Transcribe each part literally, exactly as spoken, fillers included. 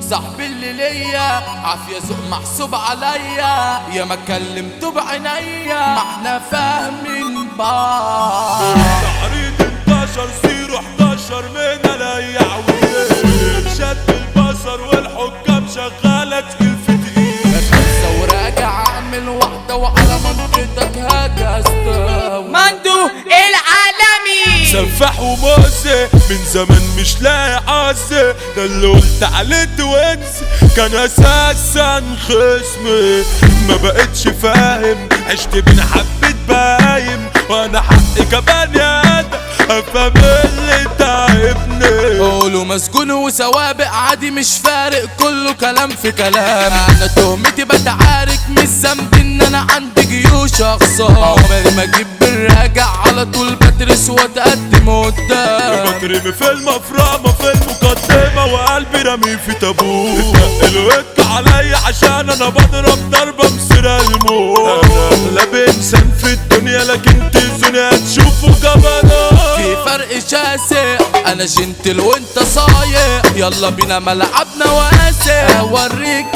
صاحبي اللي ليا عافية ذوق محسوب عليا، يا ما كلمته بعينيا ما احنا فاهمين بعض. تعريض انتشر زيرو حداشر من الأيعوية، شد البصر والحكام شغالة تقيل في تقيل. خمسة وراجع اعمل واحدة وعلى منطقتك هجستوي. مندو العالمي سفاح ومؤذي من زمان مش لاقي عزة، ده اللي قلت عليه توينز كان اساسا خصمي. ما بقتش فاهم عشت بين حبة بايم، وانا حقي كبني ادم افهم اللي تعبني. قولوا مسجون وسوابق عادي مش فارق، كله كلام في كلام. انا تهمتي بتعارك مش ذنبي ان انا عندي جيوش اخسر. عمري ما اجيب بالراجع على طول بدرس واتقدم قدام. بترمي في المفرمة في المقدمة وقلبي رمي في تابوت. الوك عليا عشان انا بضرب ضربة مسيرة الموت. انا اغلب انسان في الدنيا لكن تزوني هتشوفوا جبانات. في فرق شاسع انا جنتل وانت صايع، يلا بينا ملعبنا واسع. اوريك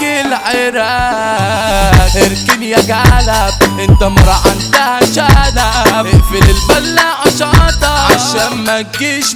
العراق اركن يا جلب، انت مرة عندها شنب. اقفل البلاعة شاطة عشان ما تجيش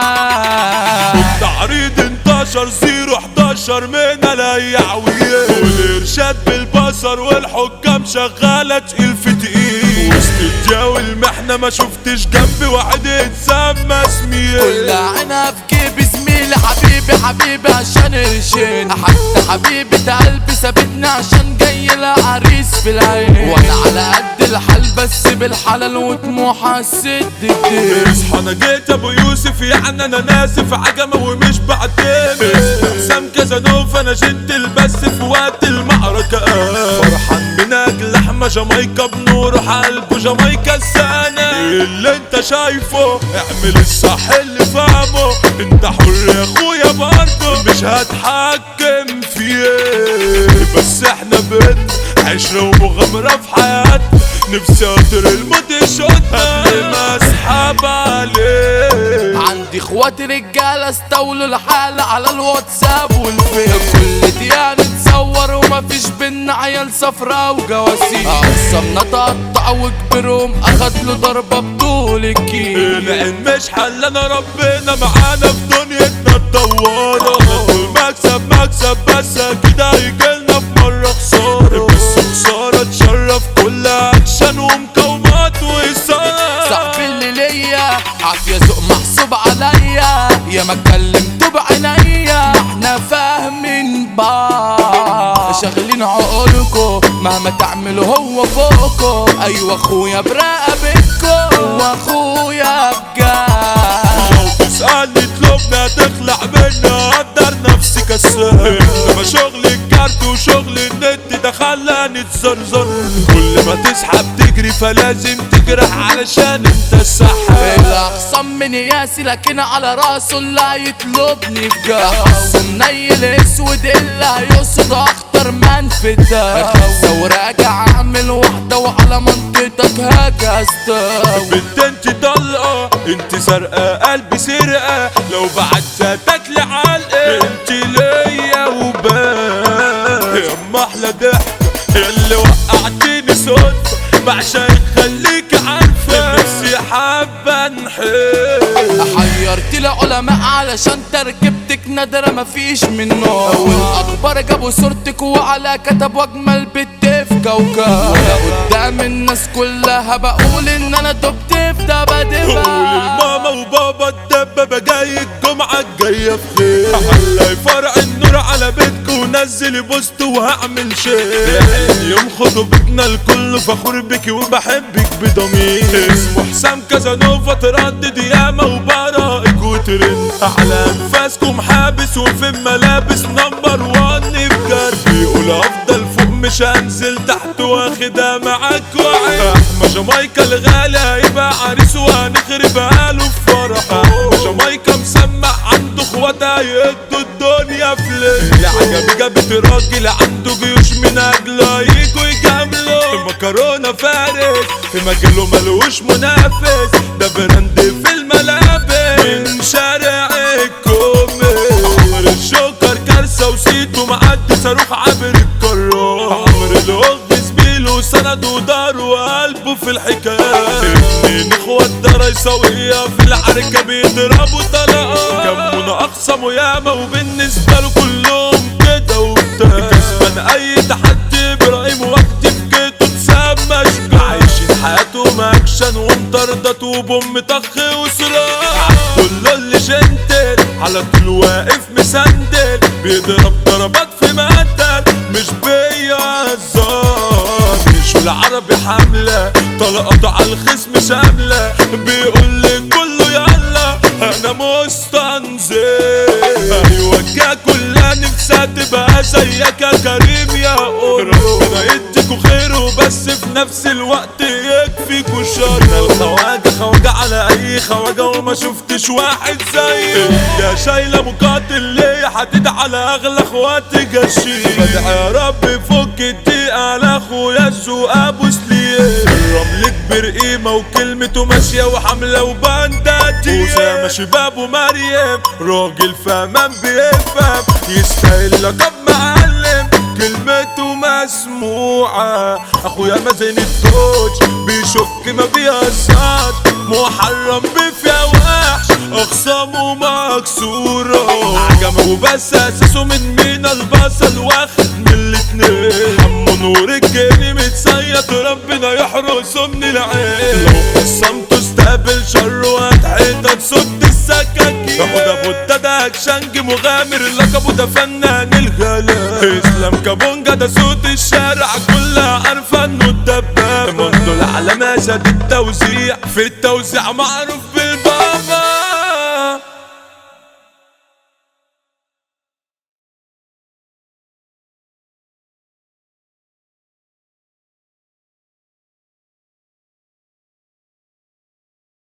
معاك. التعريض انتشر زيرو حداشر من الأيعوية، والإرشاد بالبصر والحكام شغالة تقيل في تقيل. وسط الجو المحنة ما شفتش جنبي واحد يتسمى اسمي. كل عينها في جيبي زميلي حبيبي حبيبي عشان قرشين. حتى حبيبة قلبي سابتني عشان جاي لها عريس في العين. وانا على قد الحال بس بالحلال وطموحها الست الدين. اصحى انا جيت ابو يوسف يعني انا ناسف عجمة ومش بعتمد. حسام كازانوف انا جيت البس في وقت المعركة. فرحان من اجل لحمة جامايكا بنور قلبه جامايكا السنة. اللي انت شايفه اعمل الصح اللي فاهمه. انت حر يا اخويا برضه مش هتحكم فيه. بس احنا بينا عشرة ومغامرة في حياتنا. نفسي اقدر الموت يشوطنا قبل ما اسحب عليه. عندي اخواتي رجالة استولوا الحالة على الواتساب والفيس. كل دقيقة نتصور ومفيش بينا عيال صفرا وجواسيس. اقسمنا تقطع وكبرهم اخد له ضربة بطول الكيس. العين مش حلنا ربنا معانا في دنيتنا الدوارة. مكسب مكسب بس كده هيجيلنا في مرة خسارة. بس خسارة تشرف كل اكشن ومقاومات وإثارة. صاحبي اللي ليا عافية ذوق محسوب عليا، يا ما كلمته بعينيا ما احنا فاهمين بعض. شغلين عقولكو مهما تعملوا هو فوقكو. ايوه اخويا برقبتكو واخويا بجد. لو تسألني اطلبنا تخلع منا قدر نفسي كسر. انما شغل الكارت وشغل النت ده خلاني تزرزر. كل ما تسحب تجري فلازم تجرح علشان انت السحاب. الاخصم من ياسي لكن على راسه اللي هيطلبني بجد. احسن نيل اسود اللي هيقصد اخطر منفذة. خمسة وراجع اعمل واحدة وعلى منطقتك هجستوي. بنت انت طلقة انت سرقة قلبي سرقة. لو بعت تاكلي علقة انت ليا وبس. يا احلى ضحكة اللي وقعتيني صدفة. بعشقك خليك عارفة نفسي حابة نحب. حيرت العلماء علشان تركبتك نادرة مفيش منه. والاكبر جابوا صورتك وعلى كتب واجمل بنت في كوكب. وانا قدام الناس كلها بقول ان انا دبت في دبادبة. قول لماما وبابا الدبابة جاي الجمعة الجاية في خير. هلاقي فرع النور على بيتكو ونزلي بوست وهعمل شير. يوم خطوبتنا الكل فخور بيكي وبحبك بضمير. اسمه حسام كازانوفا تردد ياما وبراءك وترند. على انفاسكم حابس وفي الملابس نمبر وان بجد. بيقول افضل فوق مش هنزل تحت واخدها معاك وعين. احمى جامايكا الغالي هيبقى عريس وهنخرب قاله في فرحه. جامايكا مسمع عنده اخواتها يدوا الدنيا فليس. اللي عجبي جابت راجل عنده جيوش من اجله يجوا يجاملوا. مكرونه فارس في مجاله ملوش منافس. ده براند في الملابس من شارع الكومي. عمر الجوكر كارثة بسة وسيته معدي صاروخ عابر القارات. عمرو الوغ زميله سند ودار وقلبه في الحكايات. اتنين اخوات درايساوية في العركة بيضربوا طلقات. كمونا اقسموا ياما وبالنسبة له كلهم كده وبتاع. كسبان اي تحدي ابراهيم وقت في كيته تسمى شجاع. عايشين حياتهم اكشن ومطاردات وبوم طخ وسلاح. كله اللي جنتل على طول واقف مسندل. بيضرب ضربات في مقتل مش بيهزر. جيشه العربي حملة طلقته على الخصم شاملة. بيقول لي كله يلا انا مستنزل. ايوه كلها نفسها تبقى زيك يا كريم يا قولو. ربنا يديكوا خيره بس في نفس الوقت يكفيكوا شر. الخواجة خواجة على اي خواجة وما شفتش واحد زي. يا شايلة مقاتل ليه حديد على اغلى اخواتي جشيم. بدعي يا رب فك الضيقة على اخويا السوق ابو سليم. الرمل كبير قيمة وكلمته ماشية وحملة وبنداتي. وسامة شباب ومريم راجل فهمان بيفهم. يستاهل لقب معلم كلمته مسموعة. اخويا مازن الدوج بيشك ما بيهزرش. محرم بفيا وحش اخصامه مكسورة. عجمه وبس اساسه من مينا البصل واخد من الاتنين. حمو نور الجني متصيط ربنا يحرسه من العين. لو خصمته استقبل شر وهتحيطه تصد السكاكين. اخد ابو الددا اكشنج مغامر لقبه ده فنان الغلا. اسلام كابونجا ده صوت الشارع كلها عارفه انه الدبابه. مندو العلامه شاد التوزيع في التوزيع معروف بالبابا.